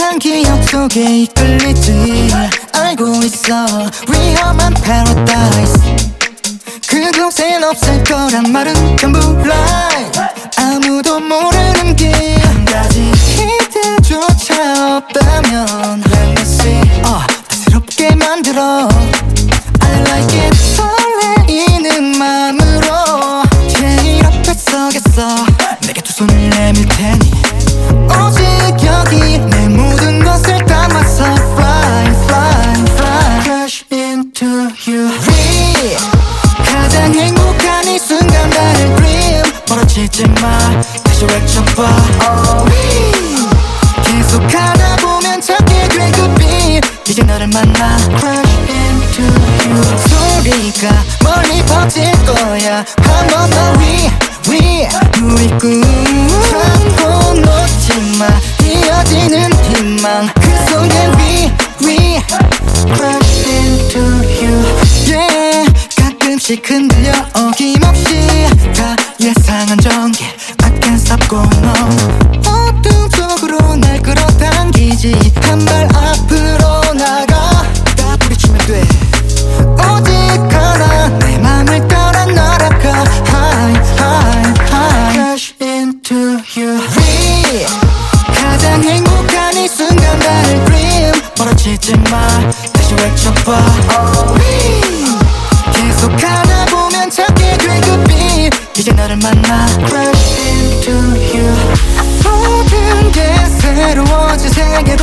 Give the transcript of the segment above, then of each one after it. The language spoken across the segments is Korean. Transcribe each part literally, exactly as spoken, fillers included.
난 기억 속에 이끌리지 알고 있어 위험한 paradise 그곳엔 없을 거란 말은 전부 lie 아무도 모르는 길 한 가지 힌트조차 없다면 Let me see uh, 새롭게 만들어 I like it 설레이는 마음으로 제일 앞에 서겠어 내게 두 손을 내밀 테니 오직 여기 내 모든 것을 담아서 Fly, fly, fly Crash into you We 가장 행복한 이 순간 나의 dream 멀어지지 마 다시 외쳐봐 oh, we 계속 가다 보면 찾게 될 그 빛 이제 너를 만나 Crash into you 소리가 멀리 퍼질 거야 한 번 더 We, we 우리 꿈 참고 놓지 마 이어지는 희망 그 속에 We, we Crash into you Yeah 가끔씩 흔들려 어김없이 다 예상한 전개 I can't stop going on 어둠 속으로 날 끌어당기지 한 발 앞으로 나가 다 부딪히면 돼 오직 하나 내 맘을 따라 날아가 High, high, high Crash into you We 가장 행복한 이 순간 나의 dream 멀어지지 마 다시 외쳐봐 oh, we 계속 가다 보면 찾게 될 그 빛 이제 너를 만나 Crash into you 모든 게 새로워진 세계로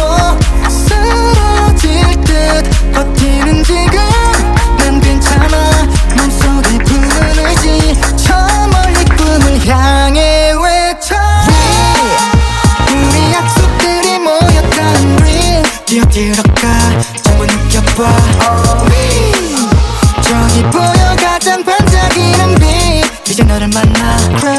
쓰러질 듯 버티는 지금 난 괜찮아 몸속에 부는 의지 저 멀리 꿈을 향해 외쳐 우리 약속들이 모였던 dream 뛰어들어가 전부 느껴봐 oh, we 저기 보여 가장 반짝이는 빛 이제 너를 만나